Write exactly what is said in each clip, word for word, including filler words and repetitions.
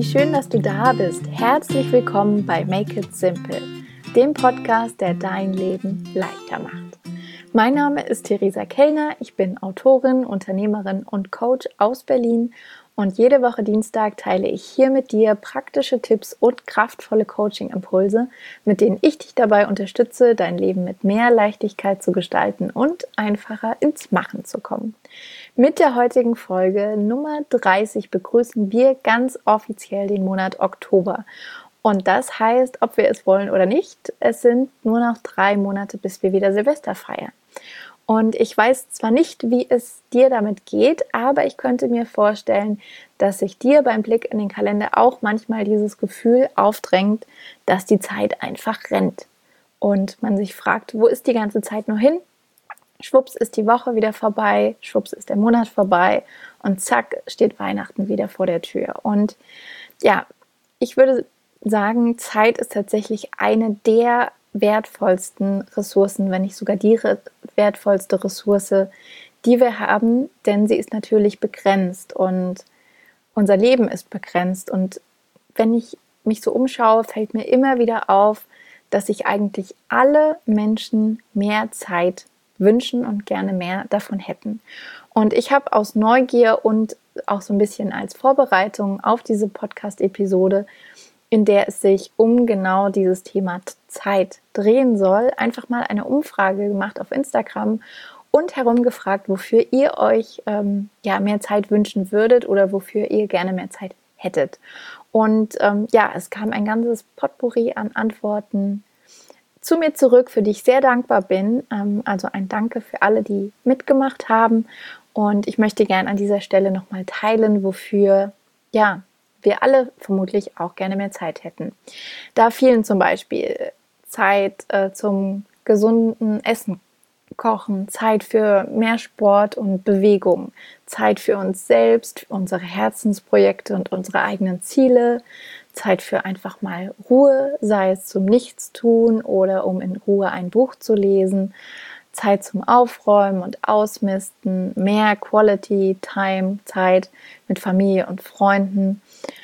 schön, dass du da bist. Herzlich willkommen bei Make It Simple, dem Podcast, der dein Leben leichter macht. Mein Name ist Theresa Kellner, ich bin Autorin, Unternehmerin und Coach aus Berlin und jede Woche Dienstag teile ich hier mit dir praktische Tipps und kraftvolle Coaching-Impulse, mit denen ich dich dabei unterstütze, dein Leben mit mehr Leichtigkeit zu gestalten und einfacher ins Machen zu kommen. Mit der heutigen Folge Nummer dreißig begrüßen wir ganz offiziell den Monat Oktober. Und das heißt, ob wir es wollen oder nicht, es sind nur noch drei Monate, bis wir wieder Silvester feiern. Und ich weiß zwar nicht, wie es dir damit geht, aber ich könnte mir vorstellen, dass sich dir beim Blick in den Kalender auch manchmal dieses Gefühl aufdrängt, dass die Zeit einfach rennt. Und man sich fragt, wo ist die ganze Zeit nur hin? Schwupps ist die Woche wieder vorbei, schwupps ist der Monat vorbei und zack steht Weihnachten wieder vor der Tür. Und ja, ich würde sagen, Zeit ist tatsächlich eine der wertvollsten Ressourcen, wenn nicht sogar die re- wertvollste Ressource, die wir haben, denn sie ist natürlich begrenzt und unser Leben ist begrenzt. Und wenn ich mich so umschaue, fällt mir immer wieder auf, dass sich eigentlich alle Menschen mehr Zeit wünschen und gerne mehr davon hätten. Und ich habe aus Neugier und auch so ein bisschen als Vorbereitung auf diese Podcast-Episode, in der es sich um genau dieses Thema Zeit drehen soll, einfach mal eine Umfrage gemacht auf Instagram und herumgefragt, wofür ihr euch ähm, ja, mehr Zeit wünschen würdet oder wofür ihr gerne mehr Zeit hättet. Und ähm, ja, es kam ein ganzes Potpourri an Antworten zu mir zurück, für die ich sehr dankbar bin. Ähm, also ein Danke für alle, die mitgemacht haben. Und ich möchte gerne an dieser Stelle nochmal teilen, wofür ja, wir alle vermutlich auch gerne mehr Zeit hätten. Da fielen zum Beispiel Zeit äh, zum gesunden Essen, Kochen, Zeit für mehr Sport und Bewegung, Zeit für uns selbst, für unsere Herzensprojekte und unsere eigenen Ziele, Zeit für einfach mal Ruhe, sei es zum Nichtstun oder um in Ruhe ein Buch zu lesen, Zeit zum Aufräumen und Ausmisten, mehr Quality Time, Zeit mit Familie und Freunden.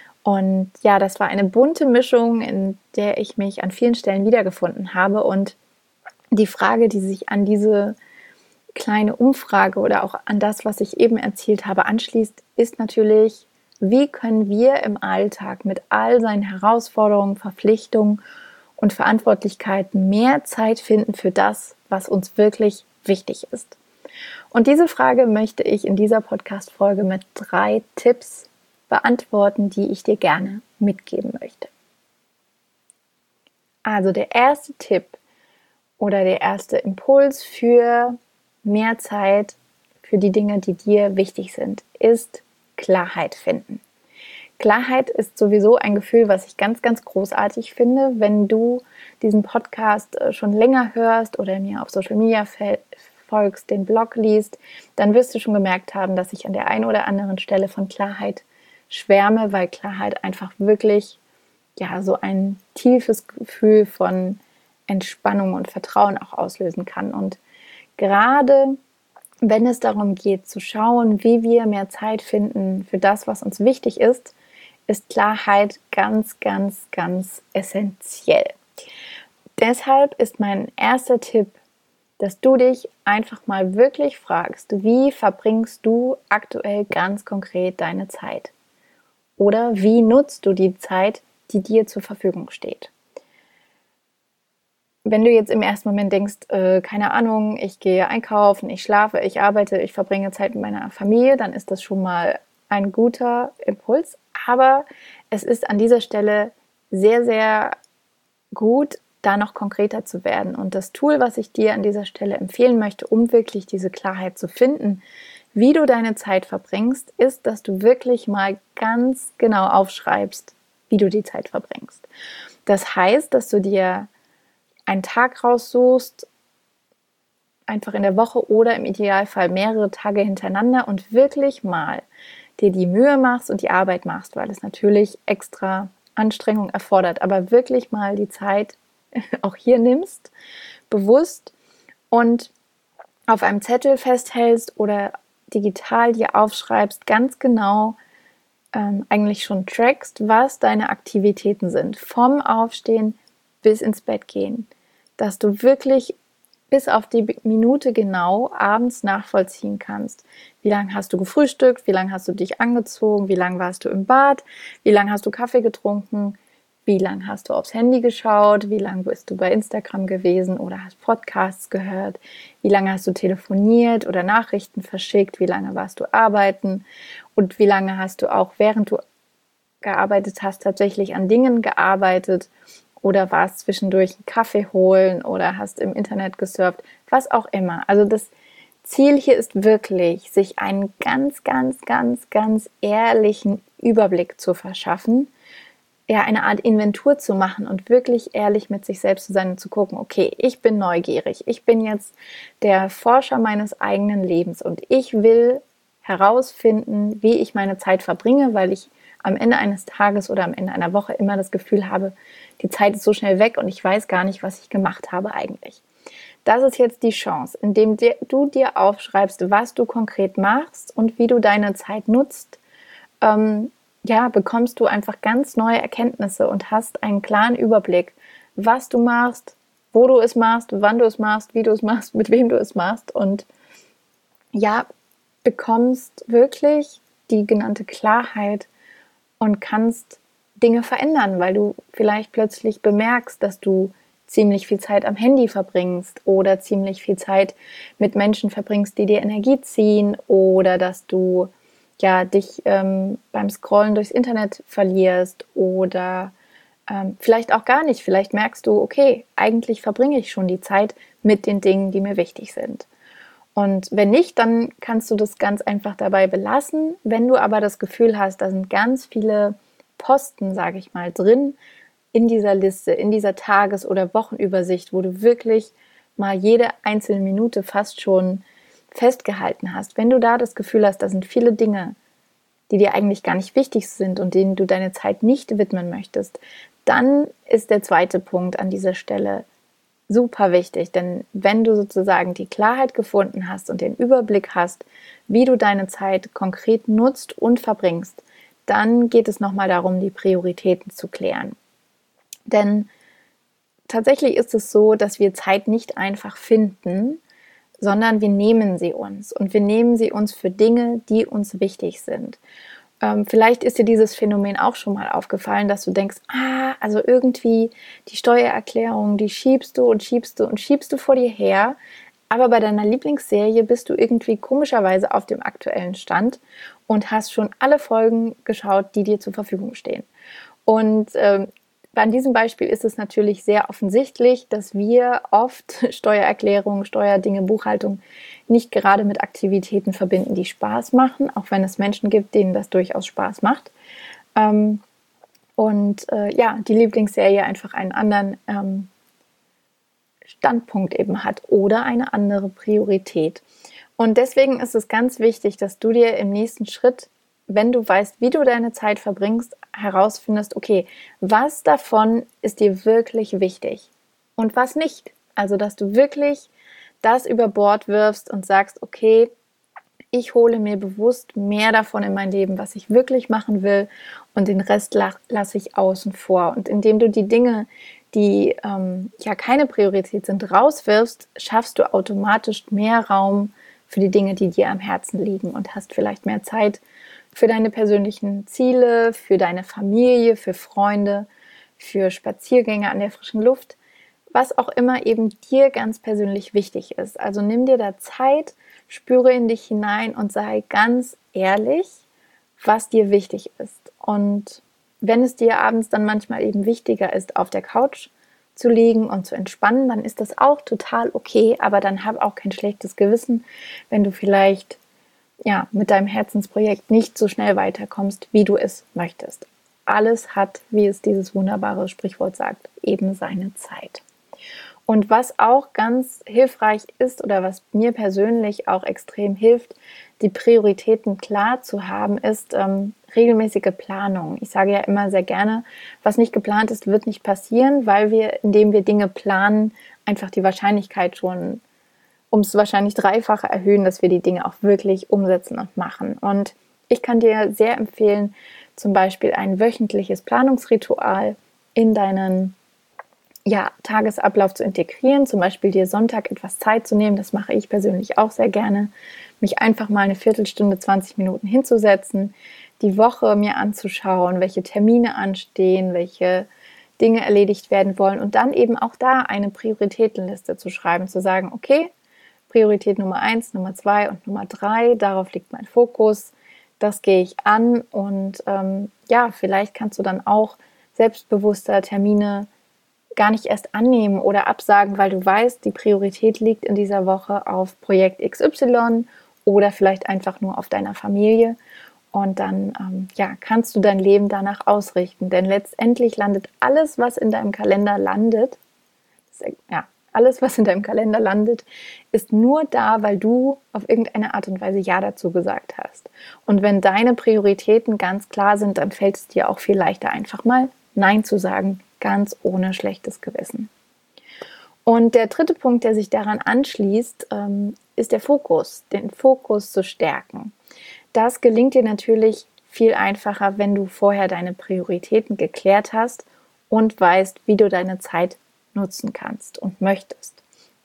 Und ja, das war eine bunte Mischung, in der ich mich an vielen Stellen wiedergefunden habe. Und die Frage, die sich an diese kleine Umfrage oder auch an das, was ich eben erzählt habe, anschließt, ist natürlich, wie können wir im Alltag mit all seinen Herausforderungen, Verpflichtungen und Verantwortlichkeiten mehr Zeit finden für das, was uns wirklich wichtig ist. Und diese Frage möchte ich in dieser Podcast-Folge mit drei Tipps beantworten, die ich dir gerne mitgeben möchte. Also der erste Tipp oder der erste Impuls für mehr Zeit für die Dinge, die dir wichtig sind, ist Klarheit finden. Klarheit ist sowieso ein Gefühl, was ich ganz, ganz großartig finde. Wenn du diesen Podcast schon länger hörst oder mir auf Social Media folgst, den Blog liest, dann wirst du schon gemerkt haben, dass ich an der einen oder anderen Stelle von Klarheit schwärme, weil Klarheit einfach wirklich ja so ein tiefes Gefühl von Entspannung und Vertrauen auch auslösen kann. Und gerade wenn es darum geht, zu schauen, wie wir mehr Zeit finden für das, was uns wichtig ist, ist Klarheit ganz, ganz, ganz essentiell. Deshalb ist mein erster Tipp, dass du dich einfach mal wirklich fragst, wie verbringst du aktuell ganz konkret deine Zeit? Oder wie nutzt du die Zeit, die dir zur Verfügung steht? Wenn du jetzt im ersten Moment denkst, äh, keine Ahnung, ich gehe einkaufen, ich schlafe, ich arbeite, ich verbringe Zeit mit meiner Familie, dann ist das schon mal ein guter Impuls. Aber es ist an dieser Stelle sehr, sehr gut, da noch konkreter zu werden. Und das Tool, was ich dir an dieser Stelle empfehlen möchte, um wirklich diese Klarheit zu finden, wie du deine Zeit verbringst, ist, dass du wirklich mal ganz genau aufschreibst, wie du die Zeit verbringst. Das heißt, dass du dir einen Tag raussuchst, einfach in der Woche oder im Idealfall mehrere Tage hintereinander und wirklich mal dir die Mühe machst und die Arbeit machst, weil es natürlich extra Anstrengung erfordert, aber wirklich mal die Zeit auch hier nimmst, bewusst und auf einem Zettel festhältst oder digital dir aufschreibst, ganz genau, ähm, eigentlich schon trackst, was deine Aktivitäten sind, vom Aufstehen bis ins Bett gehen, dass du wirklich bis auf die Minute genau abends nachvollziehen kannst. Wie lange hast du gefrühstückt? Wie lange hast du dich angezogen? Wie lange warst du im Bad? Wie lange hast du Kaffee getrunken? Wie lange hast du aufs Handy geschaut? Wie lange bist du bei Instagram gewesen oder hast Podcasts gehört? Wie lange hast du telefoniert oder Nachrichten verschickt? Wie lange warst du arbeiten? Und wie lange hast du auch, während du gearbeitet hast, tatsächlich an Dingen gearbeitet? Oder warst zwischendurch einen Kaffee holen oder hast im Internet gesurft, was auch immer. Also das Ziel hier ist wirklich, sich einen ganz, ganz, ganz, ganz ehrlichen Überblick zu verschaffen, ja, eine Art Inventur zu machen und wirklich ehrlich mit sich selbst zu sein und zu gucken, okay, ich bin neugierig, ich bin jetzt der Forscher meines eigenen Lebens und ich will herausfinden, wie ich meine Zeit verbringe, weil ich am Ende eines Tages oder am Ende einer Woche immer das Gefühl habe, die Zeit ist so schnell weg und ich weiß gar nicht, was ich gemacht habe eigentlich. Das ist jetzt die Chance, indem du dir aufschreibst, was du konkret machst und wie du deine Zeit nutzt, ähm, ja, bekommst du einfach ganz neue Erkenntnisse und hast einen klaren Überblick, was du machst, wo du es machst, wann du es machst, wie du es machst, mit wem du es machst und ja, bekommst wirklich die genannte Klarheit und kannst Dinge verändern, weil du vielleicht plötzlich bemerkst, dass du ziemlich viel Zeit am Handy verbringst oder ziemlich viel Zeit mit Menschen verbringst, die dir Energie ziehen oder dass du ja dich ähm, beim Scrollen durchs Internet verlierst oder ähm, vielleicht auch gar nicht. Vielleicht merkst du, okay, eigentlich verbringe ich schon die Zeit mit den Dingen, die mir wichtig sind. Und wenn nicht, dann kannst du das ganz einfach dabei belassen. Wenn du aber das Gefühl hast, da sind ganz viele Posten, sage ich mal, drin in dieser Liste, in dieser Tages- oder Wochenübersicht, wo du wirklich mal jede einzelne Minute fast schon festgehalten hast. Wenn du da das Gefühl hast, da sind viele Dinge, die dir eigentlich gar nicht wichtig sind und denen du deine Zeit nicht widmen möchtest, dann ist der zweite Punkt an dieser Stelle super wichtig, denn wenn du sozusagen die Klarheit gefunden hast und den Überblick hast, wie du deine Zeit konkret nutzt und verbringst, dann geht es nochmal darum, die Prioritäten zu klären. Denn tatsächlich ist es so, dass wir Zeit nicht einfach finden, sondern wir nehmen sie uns und wir nehmen sie uns für Dinge, die uns wichtig sind. Ähm, vielleicht ist dir dieses Phänomen auch schon mal aufgefallen, dass du denkst, ah, also irgendwie die Steuererklärung, die schiebst du und schiebst du und schiebst du vor dir her, aber bei deiner Lieblingsserie bist du irgendwie komischerweise auf dem aktuellen Stand und hast schon alle Folgen geschaut, die dir zur Verfügung stehen. Und ähm, bei diesem Beispiel ist es natürlich sehr offensichtlich, dass wir oft Steuererklärung, Steuerdinge, Buchhaltung nicht gerade mit Aktivitäten verbinden, die Spaß machen, auch wenn es Menschen gibt, denen das durchaus Spaß macht. Ähm, und äh, ja, die Lieblingsserie einfach einen anderen ähm, Standpunkt eben hat oder eine andere Priorität. Und deswegen ist es ganz wichtig, dass du dir im nächsten Schritt, wenn du weißt, wie du deine Zeit verbringst, herausfindest, okay, was davon ist dir wirklich wichtig und was nicht. Also, dass du wirklich das über Bord wirfst und sagst, okay, ich hole mir bewusst mehr davon in mein Leben, was ich wirklich machen will und den Rest lasse ich außen vor. Und indem du die Dinge, die ähm, ja keine Priorität sind, rauswirfst, schaffst du automatisch mehr Raum für die Dinge, die dir am Herzen liegen und hast vielleicht mehr Zeit für deine persönlichen Ziele, für deine Familie, für Freunde, für Spaziergänge an der frischen Luft, was auch immer eben dir ganz persönlich wichtig ist. Also nimm dir da Zeit, spüre in dich hinein und sei ganz ehrlich, was dir wichtig ist. Und wenn es dir abends dann manchmal eben wichtiger ist, auf der Couch zu liegen und zu entspannen, dann ist das auch total okay, aber dann hab auch kein schlechtes Gewissen, wenn du vielleicht ja, mit deinem Herzensprojekt nicht so schnell weiterkommst, wie du es möchtest. Alles hat, wie es dieses wunderbare Sprichwort sagt, eben seine Zeit. Und was auch ganz hilfreich ist oder was mir persönlich auch extrem hilft, die Prioritäten klar zu haben, ist ähm, regelmäßige Planung. Ich sage ja immer sehr gerne, was nicht geplant ist, wird nicht passieren, weil wir, indem wir Dinge planen, einfach die Wahrscheinlichkeit schon ums wahrscheinlich Dreifache erhöhen, dass wir die Dinge auch wirklich umsetzen und machen. Und Ich kann dir sehr empfehlen, zum Beispiel ein wöchentliches Planungsritual in deinen ja, Tagesablauf zu integrieren, zum Beispiel dir Sonntag etwas Zeit zu nehmen, das mache ich persönlich auch sehr gerne, mich einfach mal eine Viertelstunde, zwanzig Minuten hinzusetzen, die Woche mir anzuschauen, welche Termine anstehen, welche Dinge erledigt werden wollen und dann eben auch da eine Prioritätenliste zu schreiben, zu sagen, okay, Priorität Nummer eins, Nummer zwei und Nummer drei, darauf liegt mein Fokus, das gehe ich an und ähm, ja, vielleicht kannst du dann auch selbstbewusster Termine gar nicht erst annehmen oder absagen, weil du weißt, die Priorität liegt in dieser Woche auf Projekt X Y oder vielleicht einfach nur auf deiner Familie. Und dann ähm, ja, kannst du dein Leben danach ausrichten. Denn letztendlich landet alles, was in deinem Kalender landet, das, ja, alles, was in deinem Kalender landet, ist nur da, weil du auf irgendeine Art und Weise Ja dazu gesagt hast. Und wenn deine Prioritäten ganz klar sind, dann fällt es dir auch viel leichter, einfach mal Nein zu sagen, ganz ohne schlechtes Gewissen. Und der dritte Punkt, der sich daran anschließt, ähm, ist der Fokus, den Fokus zu stärken. Das gelingt dir natürlich viel einfacher, wenn du vorher deine Prioritäten geklärt hast und weißt, wie du deine Zeit nutzen kannst und möchtest.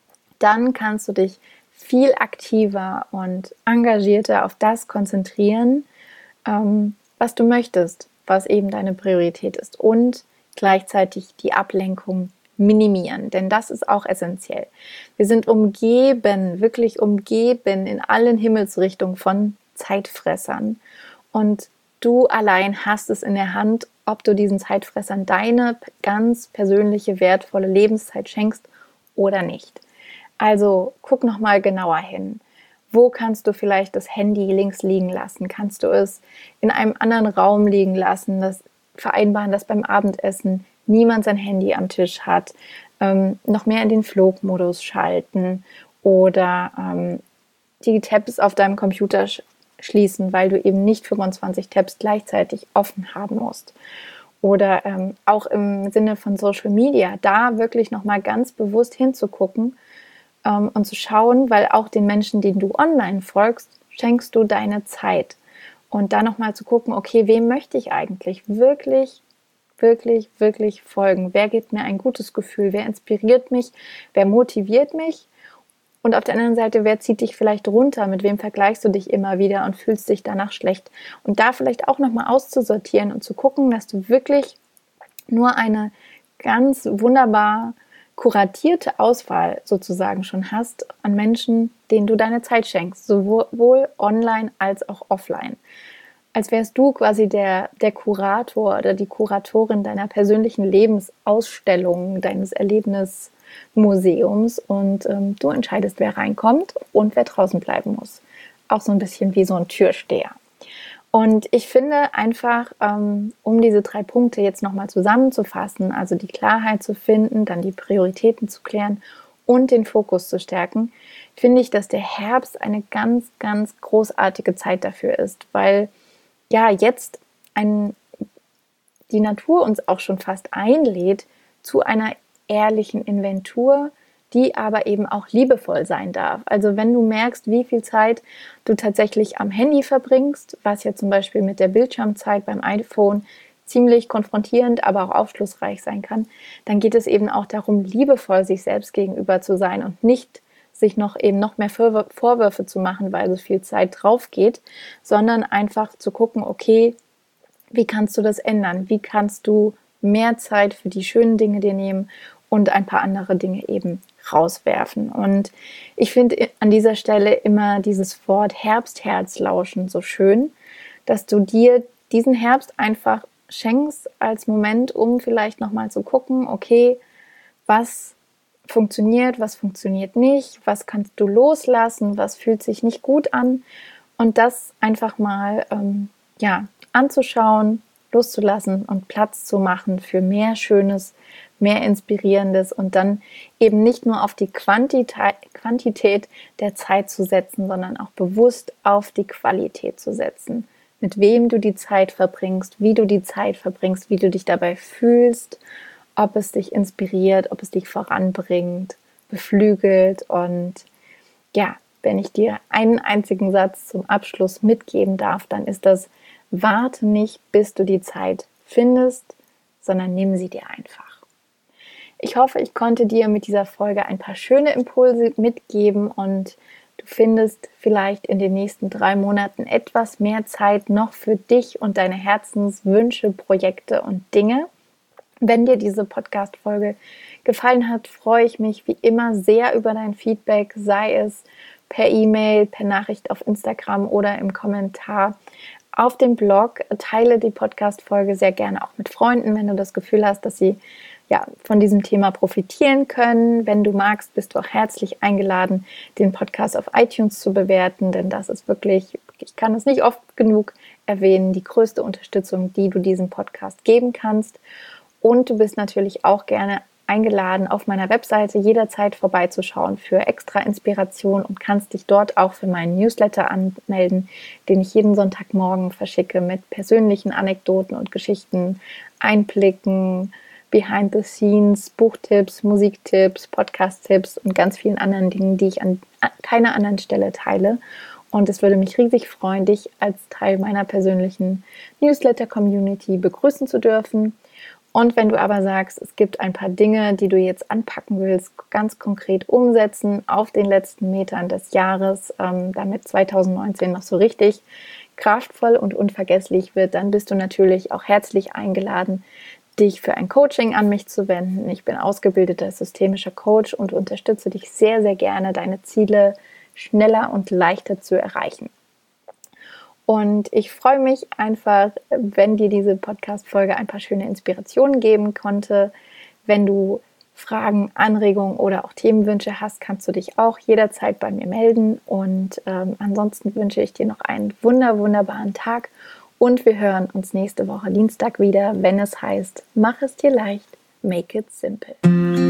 Dann kannst du dich viel aktiver und engagierter auf das konzentrieren, ähm, was du möchtest, was eben deine Priorität ist und gleichzeitig die Ablenkung minimieren, denn das ist auch essentiell. Wir sind umgeben, wirklich umgeben in allen Himmelsrichtungen von Zeitfressern und du allein hast es in der Hand, ob du diesen Zeitfressern deine ganz persönliche, wertvolle Lebenszeit schenkst oder nicht. Also guck nochmal genauer hin. Wo kannst du vielleicht das Handy links liegen lassen? Kannst du es in einem anderen Raum liegen lassen, das vereinbaren, dass beim Abendessen niemand sein Handy am Tisch hat, ähm, noch mehr in den Flugmodus schalten oder ähm, die Tabs auf deinem Computer sch- schließen, weil du eben nicht fünfundzwanzig Tabs gleichzeitig offen haben musst. Oder ähm, auch im Sinne von Social Media, da wirklich nochmal ganz bewusst hinzugucken ähm, und zu schauen, weil auch den Menschen, denen du online folgst, schenkst du deine Zeit. Und da nochmal zu gucken, okay, wem möchte ich eigentlich wirklich, wirklich, wirklich folgen? Wer gibt mir ein gutes Gefühl? Wer inspiriert mich? Wer motiviert mich? Und auf der anderen Seite, wer zieht dich vielleicht runter? Mit wem vergleichst du dich immer wieder und fühlst dich danach schlecht? Und da vielleicht auch nochmal auszusortieren und zu gucken, dass du wirklich nur eine ganz wunderbar kuratierte Auswahl sozusagen schon hast an Menschen, denen du deine Zeit schenkst, sowohl online als auch offline. Als wärst du quasi der, der Kurator oder die Kuratorin deiner persönlichen Lebensausstellung, deines Erlebnismuseums und ähm, du entscheidest, wer reinkommt und wer draußen bleiben muss. Auch so ein bisschen wie so ein Türsteher. Und ich finde einfach, ähm, um diese drei Punkte jetzt nochmal zusammenzufassen, also die Klarheit zu finden, dann die Prioritäten zu klären und den Fokus zu stärken, finde ich, dass der Herbst eine ganz, ganz großartige Zeit dafür ist, weil ja jetzt ein, die Natur uns auch schon fast einlädt zu einer ehrlichen Inventur, die aber eben auch liebevoll sein darf. Also wenn du merkst, wie viel Zeit du tatsächlich am Handy verbringst, was ja zum Beispiel mit der Bildschirmzeit beim iPhone ziemlich konfrontierend, aber auch aufschlussreich sein kann, dann geht es eben auch darum, liebevoll sich selbst gegenüber zu sein und nicht sich noch eben noch mehr Vorwürfe zu machen, weil so viel Zeit drauf geht, sondern einfach zu gucken, okay, wie kannst du das ändern? Wie kannst du mehr Zeit für die schönen Dinge dir nehmen und ein paar andere Dinge eben rauswerfen? Und ich finde an dieser Stelle immer dieses Wort Herbstherzlauschen so schön, dass du dir diesen Herbst einfach schenkst als Moment, um vielleicht nochmal zu gucken, okay, was funktioniert, was funktioniert nicht, was kannst du loslassen, was fühlt sich nicht gut an und das einfach mal ähm, ja, anzuschauen, loszulassen und Platz zu machen für mehr Schönes, mehr Inspirierendes und dann eben nicht nur auf die Quantität, Quantität der Zeit zu setzen, sondern auch bewusst auf die Qualität zu setzen. Mit wem du die Zeit verbringst, wie du die Zeit verbringst, wie du dich dabei fühlst, ob es dich inspiriert, ob es dich voranbringt, beflügelt und ja, wenn ich dir einen einzigen Satz zum Abschluss mitgeben darf, dann ist das: Warte nicht, bis du die Zeit findest, sondern nimm sie dir einfach. Ich hoffe, ich konnte dir mit dieser Folge ein paar schöne Impulse mitgeben und du findest vielleicht in den nächsten drei Monaten etwas mehr Zeit noch für dich und deine Herzenswünsche, Projekte und Dinge. Wenn dir diese Podcast-Folge gefallen hat, freue ich mich wie immer sehr über dein Feedback, sei es per E-Mail, per Nachricht auf Instagram oder im Kommentar auf dem Blog. Teile die Podcast-Folge sehr gerne auch mit Freunden, wenn du das Gefühl hast, dass sie ja, von diesem Thema profitieren können. Wenn du magst, bist du auch herzlich eingeladen, den Podcast auf iTunes zu bewerten, denn das ist wirklich, ich kann es nicht oft genug erwähnen, die größte Unterstützung, die du diesem Podcast geben kannst. Und du bist natürlich auch gerne eingeladen, auf meiner Webseite jederzeit vorbeizuschauen für extra Inspiration und kannst dich dort auch für meinen Newsletter anmelden, den ich jeden Sonntagmorgen verschicke mit persönlichen Anekdoten und Geschichten, Einblicken, Behind the Scenes, Buchtipps, Musiktipps, Podcast-Tipps und ganz vielen anderen Dingen, die ich an keiner anderen Stelle teile. Und es würde mich riesig freuen, dich als Teil meiner persönlichen Newsletter-Community begrüßen zu dürfen. Und wenn du aber sagst, es gibt ein paar Dinge, die du jetzt anpacken willst, ganz konkret umsetzen auf den letzten Metern des Jahres, ähm, damit zwanzig neunzehn noch so richtig kraftvoll und unvergesslich wird, dann bist du natürlich auch herzlich eingeladen, dich für ein Coaching an mich zu wenden. Ich bin ausgebildeter systemischer Coach und unterstütze dich sehr, sehr gerne, deine Ziele schneller und leichter zu erreichen. Und ich freue mich einfach, wenn dir diese Podcast-Folge ein paar schöne Inspirationen geben konnte. Wenn du Fragen, Anregungen oder auch Themenwünsche hast, kannst du dich auch jederzeit bei mir melden. Und ähm, ansonsten wünsche ich dir noch einen wunder, wunderbaren Tag. Und wir hören uns nächste Woche Dienstag wieder, wenn es heißt, mach es dir leicht, make it simple.